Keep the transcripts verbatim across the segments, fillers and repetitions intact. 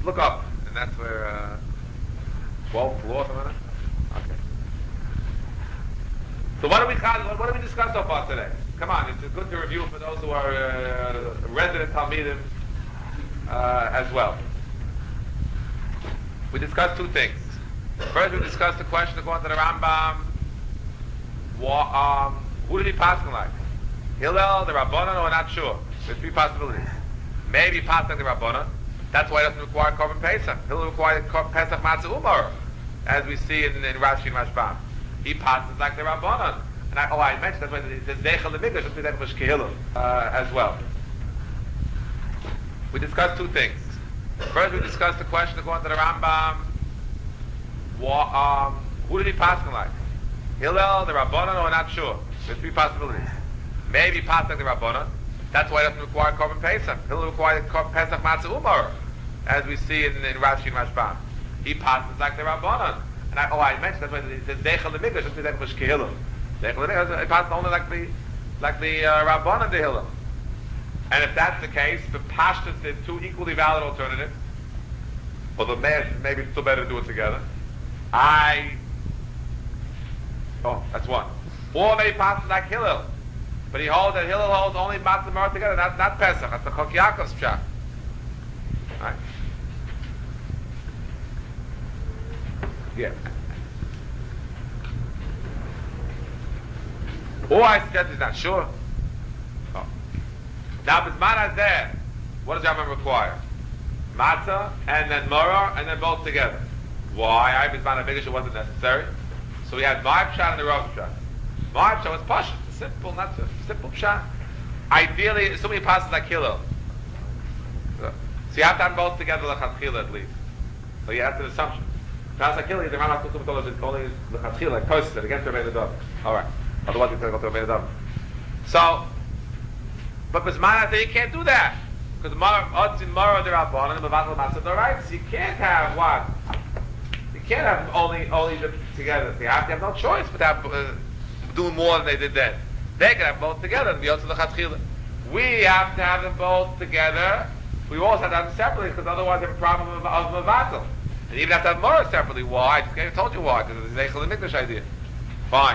Just look up, and that's where uh, twelfth floor, something like that. Okay. So what do we what do we discuss so far today? Come on, it's good to review for those who are uh, resident Talmidim uh, as well. We discussed two things. First, we discussed the question according to the Rambam. What, um, who did he pass him like? Hillel, the Rabbanan, or not sure? There's three possibilities. Maybe pass like the Rabbanan. That's why it doesn't require Korban Pesach. Hillel required Pesach Matzah Umar, as we see in, in Rashi and Rashbam. He passes like the Rabbanan. And I, oh, I mentioned that's why it says Deichel Lemigdash, which is Hillel uh, as well. We discussed two things. First, we discussed the question according to the Rambam. What, um, who did he pass him like? Hillel, the Rabbanan, or not sure? There's three possibilities. Maybe pass like the Rabbanan. That's why it doesn't require Korban Pesach. Hillel required Pesach Matzah Umar, as we see in, in Rashi and Rashbam. He passes like the Rabbanan. And I, oh, I mentioned that's why it says Deichel Lemigdash, which is Hillel. Deichel Lemigdash, he passes only like the like the uh, Rabbanan to Hillel. And if that's the case, the Pashtas is two equally valid alternatives. Although maybe it's still better to do it together. I oh, that's one. Or maybe passes like Hillel. But he holds that Hillel holds only Matzah Mar together, not, not Pesach. That's the Chok Yaakov's pshat. Right. Yeah. Or I suggest he's not sure. Oh. Now, if it's Mana there, what does Rambam require? Matzah, and then Maror, and then both together. Why? I was Mana Bigish, it wasn't necessary. So we had my pshat and the Rav pshat. My pshat was Pashut. Simple, not so simple pshat. Ideally, assuming he passes like Hillel. So, so you have to have both together l'chatchila at least. So yeah, that's an assumption. Passes like Hillel, the Rambam Kutum told us it's only l'chatchila, like Tosfos, against Rabbeinu Dov. All right. Otherwise, he's going to go to Rabbeinu Dov. So, but Bismana said you can't do that because Otzin Mara Derabbanan and Mevatel Matzah Doraita. So you can't have what? You can't have only only the together. You have to have no choice but have uh, doing more than they did then. They can have both together and be also the Chatchila. We have to have them both together. We also have to have them separately because otherwise we have a problem of, of Mevatel. And even have to have Mara separately. Why? I told you why. Because it's the Eichel Mikdash idea. Fine.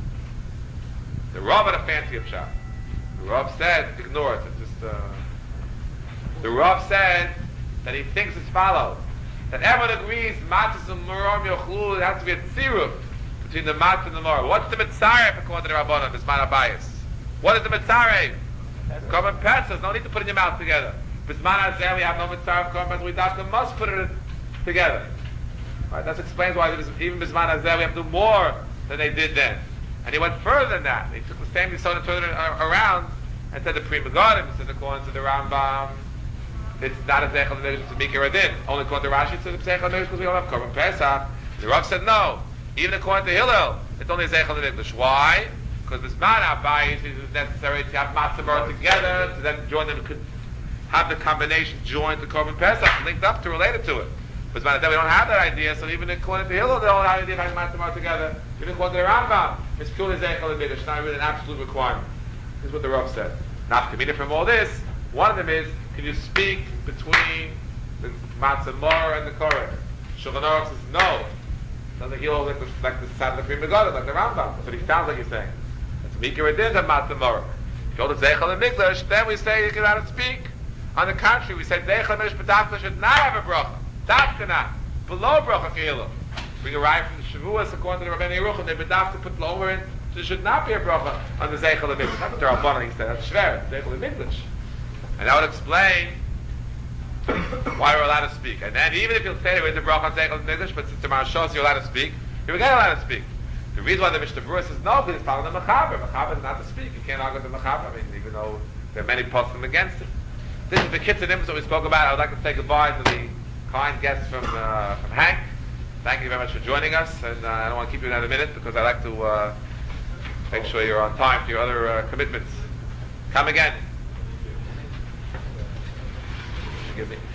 The Rav had a fancy pshat. The Rav said, ignore it. It's just, uh, the Rav said that he thinks as follows: that everyone agrees matzah and marom yochlu, it has to be a tziruf between the matzah and the marom. What's the mitzaref according to the Rabbanan? Bisman Abayis. What is the mitzaref? Korban Pesach. No need to put it in your mouth together. Bisman Azeh, we have no mitzaref Korban Pesach. We dafka must put it together. Right? That explains why even Bisman Azeh we have to do more than they did then. And he went further than that. He took the same Yisod and turned it around and said the Pri Megadim, he said according to the Rambam, it's not a Zeichel Lemigdash, it's a Mikra Din. Only according to Rashi, it's a Zeichel Lemigdash because we don't have Korban Pesach. The Rav said no. Even according to Hillel, it's only a Zeichel Lemigdash. Why? Because this man Abayis is necessary to have Matzah Mar together, to then join them, could have the combination joined to Korban Pesach, linked up to, related to it. But we don't have that idea, so even according to Hillel, they don't have the idea of having Matzah Mar together. Even according to the Rambam, it's purely Zeichel Lemigdash. It's not really an absolute requirement. This is what the Rav said. Now, committed from all this, one of them is, can you speak between the Matzah Mar and the Korban? Shulchan Aruch says no. Doesn't he like the like the side of the Pri Megadim, like the Rambam? That's what he sounds like he's saying. It's Mikra Din to Matzah Mar. If you hold the Zeichel Lemigdash, then we say you cannot speak. On the contrary, we say Zeichel Lemigdash B'Dafka should not have a bracha. Dafka not. Below bracha Keilah. We arrive from the Shavuos according to the Rabbeinu Yerucham, they B'Dafka put lower in. There should not be a bracha on the Zeichel Lemigdash. Not the Rabbanan, he said. That's Shver, Zeichel Lemigdash. And that would explain why we're allowed to speak. And then even if you'll say there is a bracha on Zeichel Lemigdash, but since the Marashos you're allowed to speak, you're again allowed to speak. The reason why the Mishnah Berurah says no, because it's following the Mechaber. Mechaber is not to speak. You can't argue with the Mechaber. I mean, even though there are many poskim against it. This is the Kitzanim that we spoke about. I would like to say goodbye to the kind guests from uh, from Hank. Thank you very much for joining us. And uh, I don't want to keep you another minute because I like to uh, make sure you're on time for your other uh, commitments. Come again. Forgive me.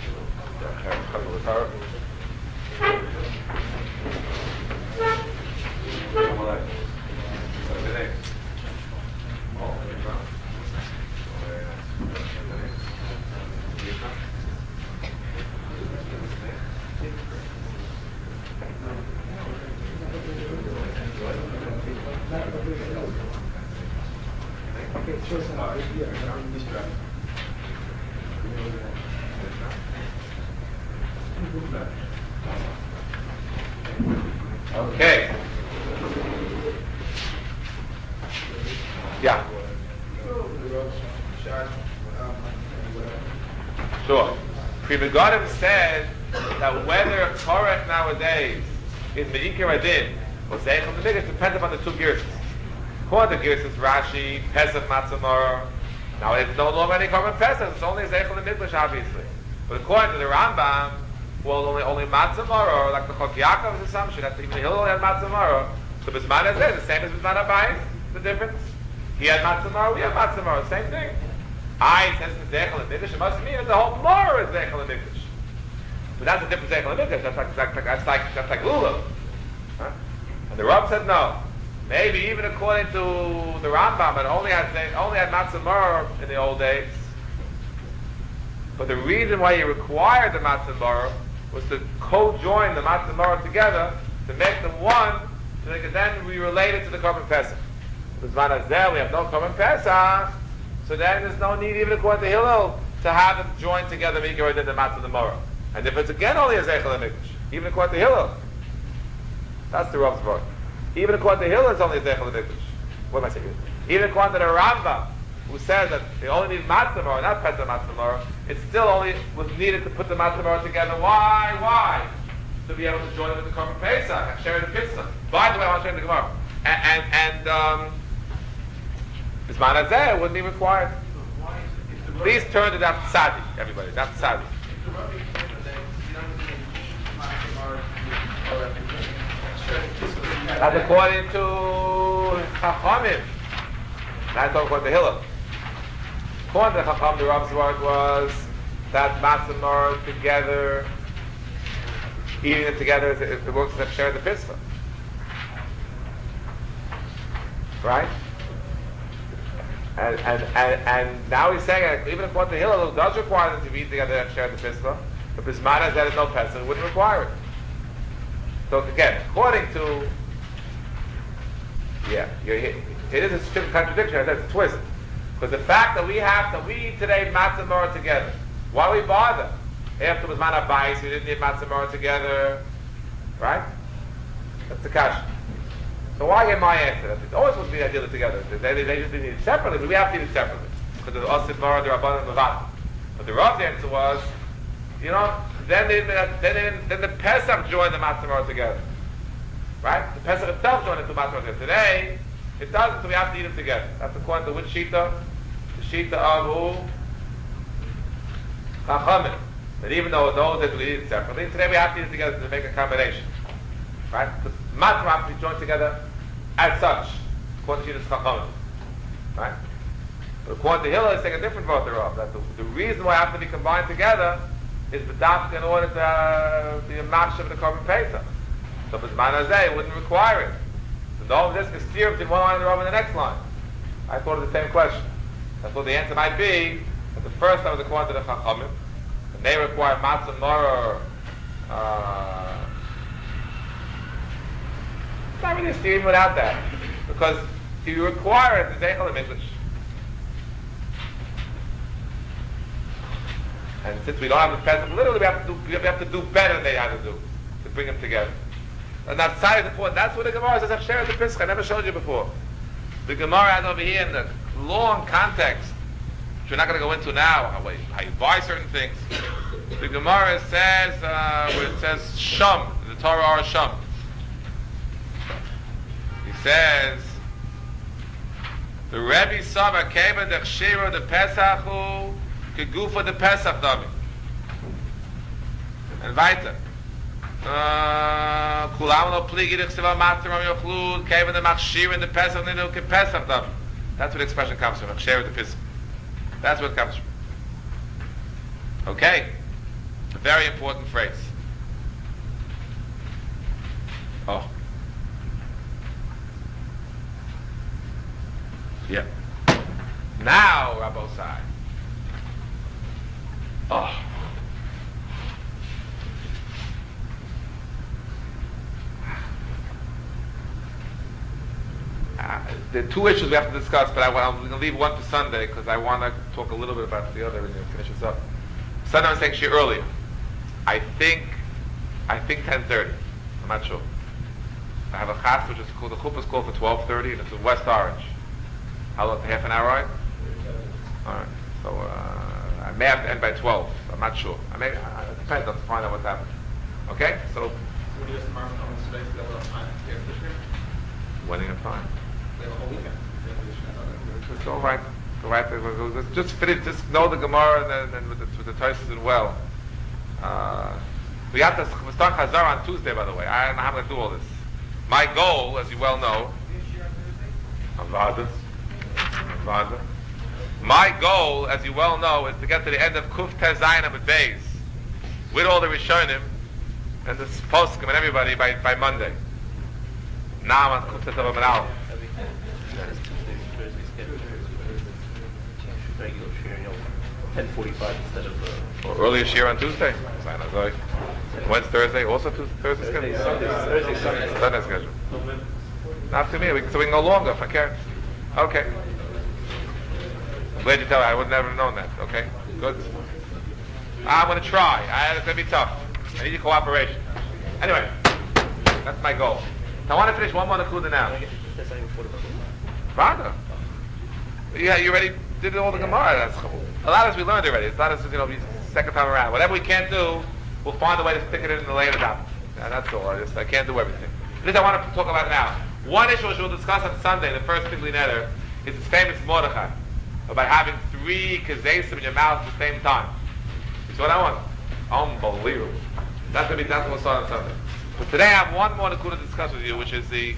Okay. Yeah. Sure. Pri Megadim said that whether Korach nowadays is Me'ikir Adin or Zeichel L'Mikdash depends upon the two Gerses. According to Gerses Rashi, Pesach Matzah. Now it's no longer any Korban Pesach, it's only Zeichel L'Mikdash obviously. But according to the Rambam, well, only only Matzah Maror, like the Chok Yaakov's assumption that even Hillel had Matzah Maror, so Bisman is there, the same as Bisman Abayis, the difference. He had Matzah Maror, we have Matzah Maror, same thing. I says the Zeichel L'Mikdash, it must mean that the whole Maror is Zeichel L'Mikdash. But that's a different Zeichel L'Mikdash, that's like, that's like, that's like, that's like Lulav. Huh? And the Rav said no. Maybe even according to the Rambam, it only had, only had Matzah Maror in the old days. But the reason why he required the Matzah Maror was to co-join the Matzah Maror together, to make them one, so they could then be related to the Korban Pesach. Because Vanazeh, we have no Korban Pesach, so then there's no need, even according to Hillel, to have them join together, Mikra and the Matzah Maror. And if it's again only a Zeichel L'Mikdash, even according to Hillel, that's the Rav's word. Even according to Hillel, it's only a Zeichel L'Mikdash. What am I saying? Even according to the Rambam, who says that they only need Matzah Maror, not Pesach Matzah Maror, it still only was needed to put the Matzah Maror together. Why? Why? To be able to join with the Korban Pesach and share the Pesach. By the way, I want to share the Gemara. And, and, and um, Bisman Hazeh wouldn't be required. Please turn to that Tzadi, everybody. That Tzadi. That's according to Chachamim. That's according to Hillel. According to Chacham, the Rav's word was that Matzah Maror together, eating it together, it, it works as a share the Pesach. Right? And, and, and, and now he's saying that even according to Hillel, it does require them to eat together and share the Pesach. But Bisman has that no Pesach, it wouldn't require it. So again, according to, yeah, you're, it is a strict contradiction, it's a twist. Because the fact that we have to, we eat today Matzah Maror together, why we bother? After Bisman Abayis, we didn't eat Matzah Maror together, right? That's the kasha. So why get my answer? It's always supposed to be ideally together. They, they, they just didn't eat it separately, but we have to eat it separately. Because of the Osid Maror, the Rabbanan, the Vat. But the Rav's answer was, you know, then they, then, they, then the Pesach joined the Matzah Maror together. Right? The Pesach itself joined the two Matzah Maror together. Today, it doesn't, so we have to eat them together. That's according to which Shita? The Shita of who? Chachamim. That even though those that we eat it separately, today we have to eat it together to make a combination. Right? Because Matzah have to be joined together as such, according to Shita's Chachamim. Right? But according to Hillel, it's taking a different vote thereof. That the, the reason why they have to be combined together is the dafka in order to uh, be a match of the Korban Pesach. So if it's Manazeh, it wouldn't require it. So the whole disc is steer between one line and the Rav and the next line. I thought of the same question. I thought the answer might be that the first time was according to the Chachamim, and they require Matzah Maror. Uh, it's not really a steer even without that. Because if you require it, it's Zeichel L'Mikdash. And since we don't have the Pesach, literally we have to do, we have to do better than they had to do to bring them together. And that side is important. That's what the Gemara says. I've shared the Pesach. I never showed you before. The Gemara has over here in the long context, which we're not going to go into now, how, how you buy certain things. The Gemara says, uh, where it says Sham, the Torah are Sham. He says, the Rebbe Saba Keva the Chshira the Pesachu Kegufa the Pesach Dami. And weiter. Kulam no pligi the Chsiva Matram Yochlud Keva the Machshir and the Pesach Nidu Ke Pesach Dami. That's what the expression comes from. Machshir the Pesach. That's what it comes from. Okay. A very important phrase. Oh. Yeah. Now, Rabbosai. Oh. Uh, there are two issues we have to discuss, but I, I'm going to leave one for Sunday because I want to talk a little bit about the other and then finish this up. Sunday I'm saying shir earlier. I think, I think ten thirty. I'm not sure. I have a chas which is called, the chuppah is called for twelve thirty and it's in West Orange. How long? Half an hour, right? All right. So uh, I may have to end by twelve. I'm not sure. I may. Uh, it depends. I'll find out what's happening. Okay. So. When are you fine? We have a whole weekend. It's all right. All right. Just, just finish. Just know the Gemara and then, then with the, with the Tosfos and well. Uh, we have to we start Chazar on Tuesday, by the way. I don't know how I'm going to do all this. My goal, as you well know, Avada, Avada. My goal, as you well know, is to get to the end of Kuf Tez Zayin with Beis, with all the Rishonim and the Poskim and everybody by, by Monday. Now I'm on Kuf Tez Zayin Aleph. ten forty-five instead of uh, or earlier year on Tuesday. When's Thursday? Also Tuesday, Thursday schedule? Sunday, Thursday, Sunday. Sunday schedule. Not to me, we, so we can go longer if I care. Okay. I'm glad you tell me. I would never have known that. Okay, good. I'm going to try. I, it's going to be tough. I need your cooperation. Anyway, that's my goal. I want to finish one more Nakuda now. Father. Yeah, you already did all the Gemara. That's a lot of this we learned already. It's not as, you know, second time around. Whatever we can't do, we'll find a way to stick it in the later down. Yeah, that's all. I just I can't do everything. This I want to talk about now. One issue which we'll discuss on Sunday, the first Pigli Neder, is this famous Mordechai about having three kazesim in your mouth at the same time. You see what I want? Unbelievable. That's gonna be that's what we'll start on Sunday. But today I have one more Nakuda to discuss with you, which is the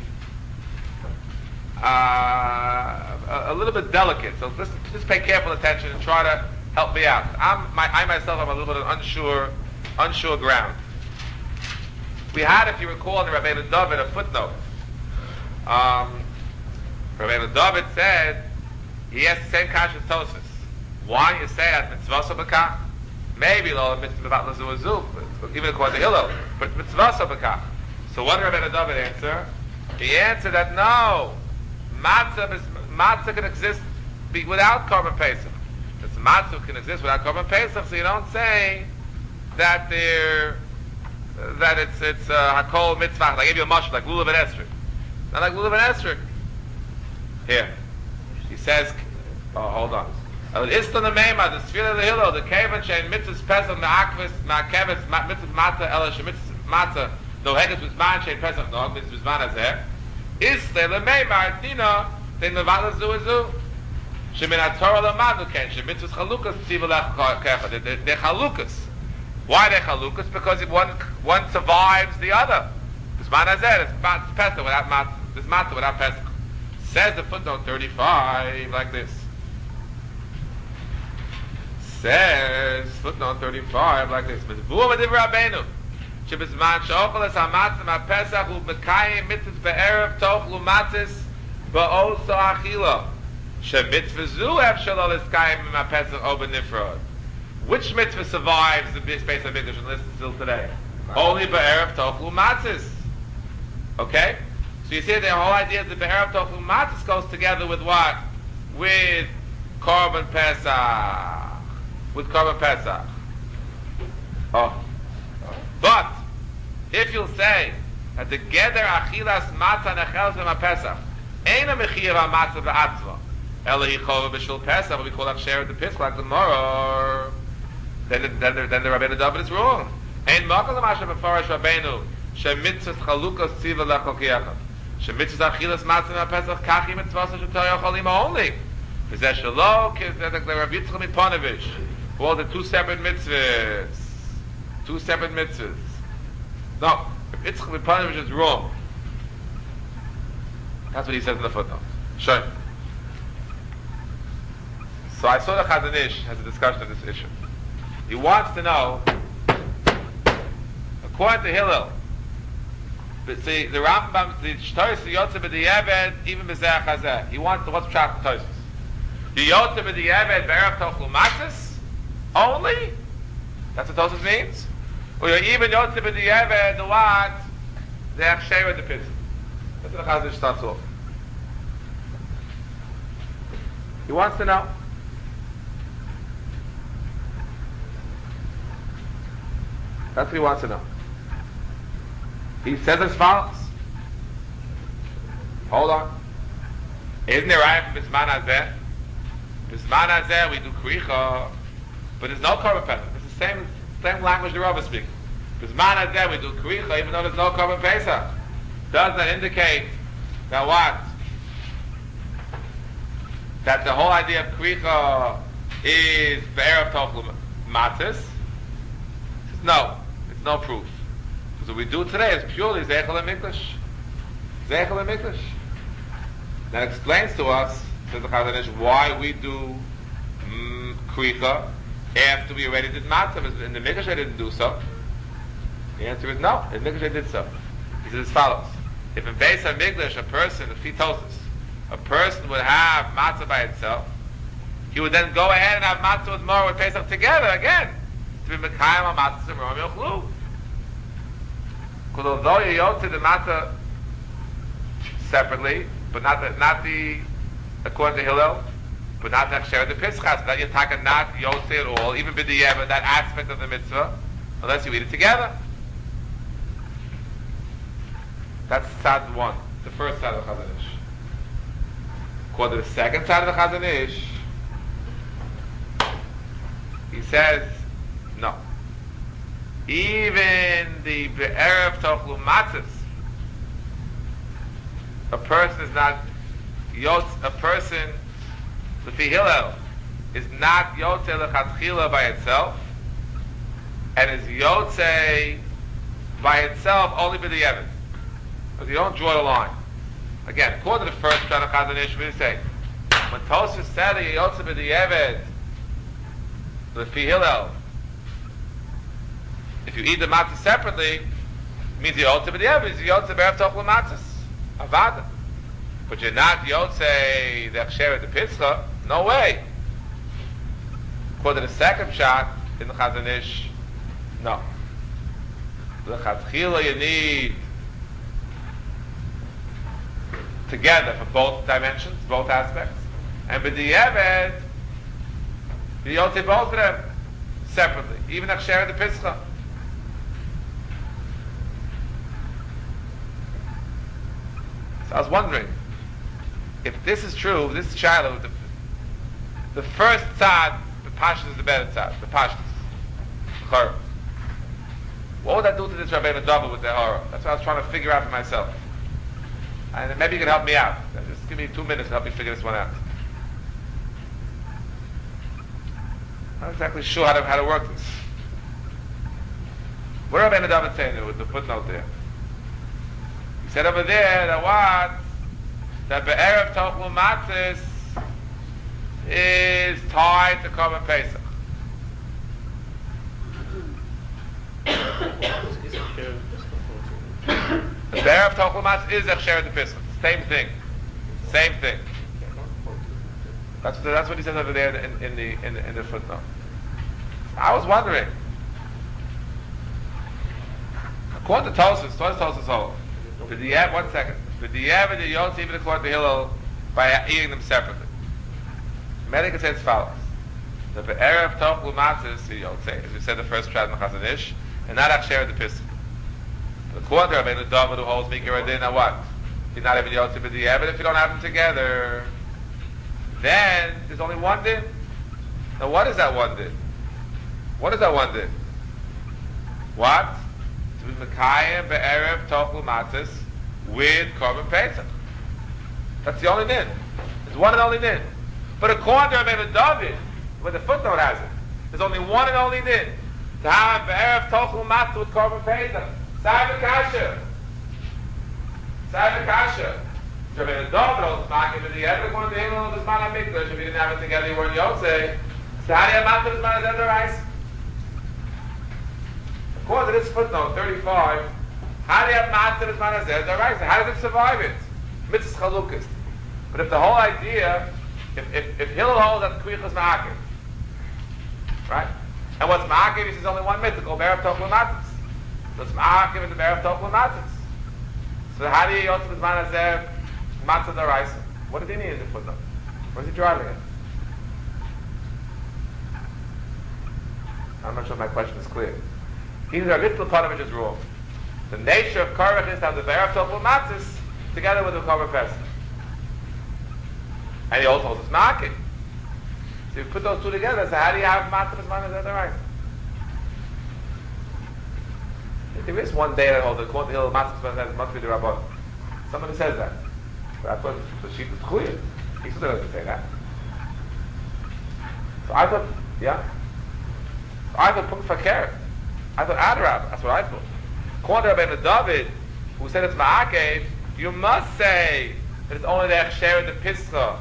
uh, a, a little bit delicate. So listen, just pay careful attention and try to help me out. I'm my I myself am a little bit of unsure unsure ground. We had, if you recall, in Rabbeinu David a footnote. Um, Rabbeinu David said he has the same kasha as Tosfos. Why you say that mitzvah sabakah? Maybe lo mitzvah about lazuazu, even according to Hillel, but mitzvah sabakah. So what did Rabbeinu David answer? He answered that no, matzah is, matzah can exist be, without korban pesach. This matzah can exist without korban pesach, so you don't say that they're that it's it's uh, hakol mitzvah. I gave you a mush like lulav and esrog. Not like lulav and esrog. Here, he says. Oh, hold on. It's the name of the sphere of the hillel. The kavan shein mitzvahs pesach me'akvis me'akeves mitzvah matzah ela shemitzvah matzah no heges mitzvah shein pesach no mitzvah zman azeh. Is the name of Dina the nevada zuazu. Shemin haTorah lamadu ken shemitzvahs chalukas tzivah lecha. They're chalukas. Why they chalukas? Because one one survives the other. This man hazeh, it's pesach without mat, this matzah without pesach. Says the footnote thirty-five like this. Says footnote thirty-five like this. Mizvur v'div Rabbeinu shebizman she'ochel es hamatzah ma'pesach u'mekayim mitzvah be'erev tochlu matzis ba'oso achila shemitzvah zu efshel ol eskayim ma'pesach o b'nifrod. Which mitzvah survives the space of English and listens still today? Only Be'erev Tochlu Matzis. Okay? So you see the whole idea of the Be'erev Tochlu Matzis goes together with what? With Korban Pesach. With Korban Pesach. Oh. But, if you'll say that together Achilas Matzah Nechel Zema Pesach Eina Mechir HaMatzah Ba'atzva Ela Hichova B'Shul Pesach, we call that share of the Pesach like the Moror. Then the, then the, then the Rabbeinu David is wrong. Ein makal l'masha b'farash Rabbeinu shemitzvah chalukas tziva lechol kiyachad shemitzvah achilas matzah ma'pesach kachi mitzvah shetoy yochol ima only v'zeh shelo k'zeh the Rav Yitzchak Miponovich who all the two separate mitzvahs two separate mitzvahs. No, Rav Yitzchak Miponovich is wrong. That's what he says in the footnote. Sure. So I saw the Chazon Ish has a discussion of this issue. He wants to know, according to Hillel, see the Rambam, the Shtoris, the Yotze b'Di'eved, even b'Zeh Chazeh. He wants to what's pshat the Tosfos. The Yotze b'Di'eved be'erev tochlu matzis only. That's what Tosfos means. Or you're even Yotze b'Di'eved the what? The Achsher of the Pesach. That's what the Chazon starts off. He wants to know. That's what he wants to know. He says as follows. Hold on. Isn't it right for Bisman Hazeh? Bisman Hazeh, we do Kricha, but there's no Korban Pesach. It's the same, same language the Rava speaks. Bisman Hazeh, we do Kricha, even though there's no Korban Pesach. Does that indicate that what? That the whole idea of Kricha is Be'erev Tochlu Matzis? No, it's no proof. Because what we do today is purely Zeichel and Mikdash. Zeichel and Mikdash. That explains to us, says the Chazon Ish, why we do mm, Kricha after we already did Matzah. In the Mikdash I didn't do so. The answer is no, in Mikdash I did so. He says as follows. If in Beis HaMikdash a person, if he tells us, a person would have Matzah by itself, he would then go ahead and have Matzah with Morah with Pesach together again. To be Mekayim HaMatzah and Morah Yochlu. Because although you yotze the Matzah separately, but not the, not the, according to Hillel, but not the Aksher, the Pischas, that you're talking not yotze at all, even b'diyevah, that aspect of the mitzvah, unless you eat it together. That's side one, the first side of the Chazon Ish. According to the second side of the Chazon Ish, he says, no. Even the Be'erev Tochlu Matzis, a person is not yotz, a person, Lefi Hillel, is not yotze lechatchila by itself, and is yotze by itself only by the Yemen. Because you don't draw the line. Again, according to the first shot of Chazon Ish, we say, when Tosfos said that you yotze by the Yemen, Lefi Hillel, if you eat the matzah separately, it means you yotze by the Yemen, you yotze Be'erev Tochlu Matzis. Avada. But you're not yotze the Aksher the Pischa, no way. According to the second shot in the Chazon Ish, no. The Chatchila you need together for both dimensions, both aspects. And with the Eved, you yotze both of them separately, even Aksher the Pischa. So I was wondering, if this is true, this child, the, the first tzad, the pashtus is the better tzad, the pashtus. What would I do to this Rabbeinu David with the horror? That's what I was trying to figure out for myself. And maybe you can help me out. Just give me two minutes to help me figure this one out. I'm not exactly sure how to, how to work this. What did Rabbeinu David say with the footnote there? He said over there that what? That Be'erev Tochlu Matzis is tied to Korban Pesach. The Be'erev Tochlu Matzis is Aksher the Pesach. Same thing. Same thing. That's, the, that's what he says over there in, in, the, in, the, in the footnote. I was wondering. According to Tosfos, what does Tosfos hold? For the one second. For the Yemen, you don't even according to Hillel by eating them separately. Medical says as follows: the Be'erev Tochlu Matzis, you don't say, as we said the first shot in the Chazon Ish, and not Aksher the Pisach. According to Rabbeinu David, who holds Mikra Adin, now what? You're not even Yotze with the Yemen if you don't have them together. Then there's only one din. Now what is that one din? What is that one din? What? To be Mekayim Be'erev Tochlu Matzis with Korban Pesach. That's the only din. It's one and only din. But according to Rabbeinu David, where the footnote has it, there's only one and only din. To have Be'erev Tochlu Matzis with Korban Pesach. Sai V'kasha. Sai V'kasha. Rabbeinu David holds Makim with the other according to Hillel of the Zman HaMikdash. If you didn't have it together, you weren't Yotze. So how do you have Matzah with Zman HaZeh? According to this footnote, thirty-five, how do you have Matzah with Zman HaZeh? How does it survive it? Mitzvahs Chalukas. But if the whole idea, if, if, if Hillel holds that Kviach is Ma'akiv, right? And what's Ma'akiv? He says only one mitzvah called Be'erev Tochlu Matzis. So it's Ma'akiv and the Be'erev Tochlu Matzis. So how do you Yotze with Zman HaZeh? Matzah D'Oraisa. What did he mean in the footnote? Where's he driving at? I'm not sure if my question is clear. He was a little part of it is wrong. The nature of Korach is to have the Be'er Tochel Matzis together with the Korban Pesach. And he also holds his market. So you put those two together, so how do you have Matzah B'zman Hazeh D'Oraisa? There is one day that holds the Kvon Hill Matzah B'zman Hazeh must be the Rabbon. Somebody says that. But I thought the sheet is clear. He still doesn't say that. So I thought, yeah. So I thought Punkt Fakir. I thought Adarab. That's what I thought. According to Rabbeinu David, who said it's Ma'akev, you must say that it's only the Echsher and the Pischa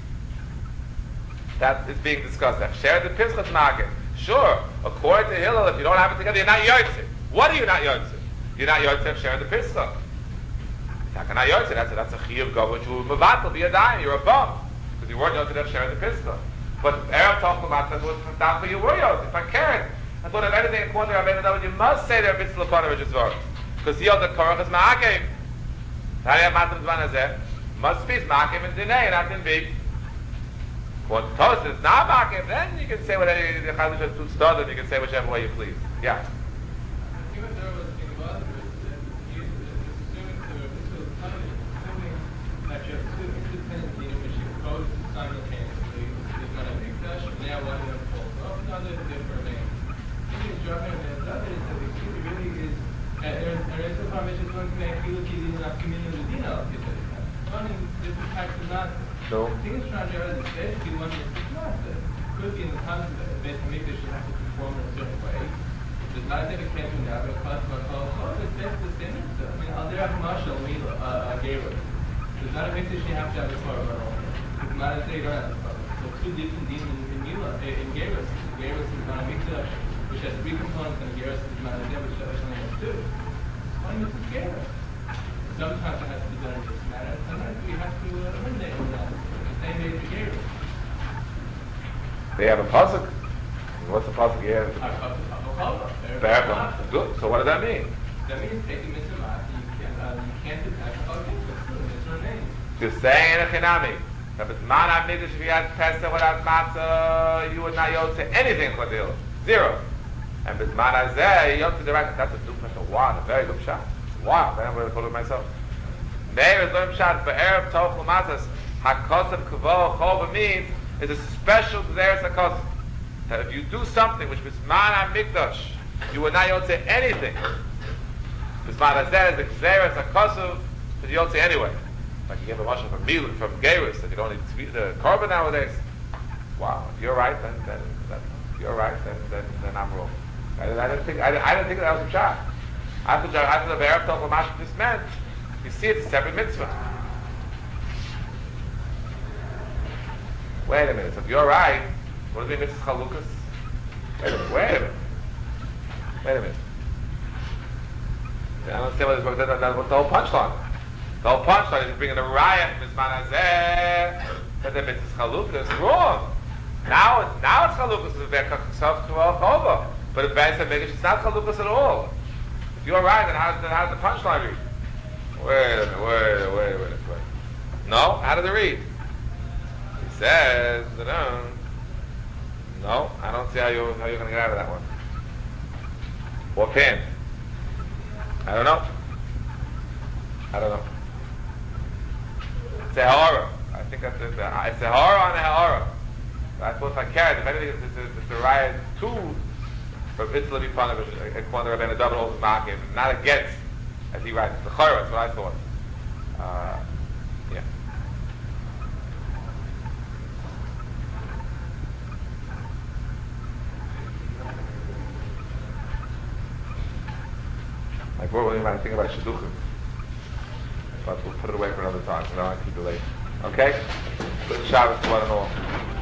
that is being discussed. Echsher and the Pischa is Ma'akev. Sure, according to Hillel, if you don't have it together, you're not Yotze. What are you not Yotze? You're not Yotze Echsher and the Pischa. How can I Yotze? That's a, that's a Chiyuv Gavot, you Mevatel, be a dime, you're a bum. Because you weren't Yotze Echsher and the Pischa. But Erev Tochel Matzah was down for you were Yotze. If I cared, I thought if anything according to Rabbeinu David, you must say they're Mitzvah L'Panav V'Jizvar. Because he held that Korach is Ma'akev. How do you have Matzah B'zman Hazeh? Must be it's Ma'akev and Dinei, and not in Big. When Tosh is not Ma'akev, then you can say whatever the Chazal has two stars, and you can say whichever way you please. Yeah. Even though I was thinking about it, he's assuming that you have two independent things which you code simultaneously. There's one of Mikdash, and now one of them falls off, another different name. He's dropping the other is that we see it really is, and there is a formation going to make you look easy enough community with Dina. One in different types of not. No. I think it's trying to is basically one is not. It could be in the context that based on Mikdash you have to perform in a certain way. There's not a different case from the other class of our call, it's basically the same. I mean, I'll there have Marshall, Mila, uh, Gabriel. There's not a Mikdash you have to have the Torah at all. It's not a say you don't have the Torah. So two different demons in Mila, in Gabriel. Gabriel is not a Mikdash, which has three components, and Gabriel is not a Mikdash, which only has two. Why is it Gabriel? Sometimes it has to be done in this manner, sometimes we have to uh, eliminate that. The same way as Gabriel. They have a pasuk. What's the pasuk here? Good. So what does that mean? That means taking mitzvah. You can't, uh, you can't detach mitzvah names. Just saying in a chinami. If it's man amigdash, if you had pesach without matzah, you would not yotze anything for the zero. And if it's man hazeh, you yotze the right. That's a duplicate. Wow, a very good shot. Wow, I'm going to put it myself. Meir is learn shot for Erev Tochel Matzah. Hakosav Kavol Chova means is a special Gzeres HaKosav. That if you do something which is Man HaMikdash, you will not yotze anything. Bisman Hazeh is a Gzeres HaKosav that you yotze anyway. Like you give a mashal from Milu, from Geirus, that you don't need the korban nowadays. Wow, if you're right, then, then, then if you're right, then, then, then I'm wrong. I, I didn't think, I, I didn't think that was a shot. I thought, I thought the Be'er Tochel Matzah just meant, you see it's a separate mitzvah. Wait a minute, so if you're right, what does it mean, Mitzvah Chalukas? Wait a minute, wait a minute. Wait a minute. I don't understand what, this, that, that, what's the whole punchline. The whole punchline is bringing the riot, Mizman Hazeh, that the Mitzvah Chalukas, wrong. Now it's, now it's Chalukas, it's Ve'kaksav K'val Chova. But if Ben said, it's not Chalukas at all. If you're right, then how, then how does the punchline read? Wait a minute, wait a minute, wait a minute, wait. No? How does it read? He says, no, no, I don't see how, you, how you're going to get out of that one. Or pin. I don't know. I don't know. It's a horror. I think that's a, it's a horror on a horror. I thought if I cared, if anything, it's, it's, it's a riot too for Mitzvah to be fun of it, according to Rabbeinu David holds Ma'akev, not against, as he writes. The horror, that's what I thought. Uh, yeah. Like, what do you mind thinking about Shidduchim? But we'll put it away for another time, so I don't want to keep it late. Okay? Good Shabbos to one and all.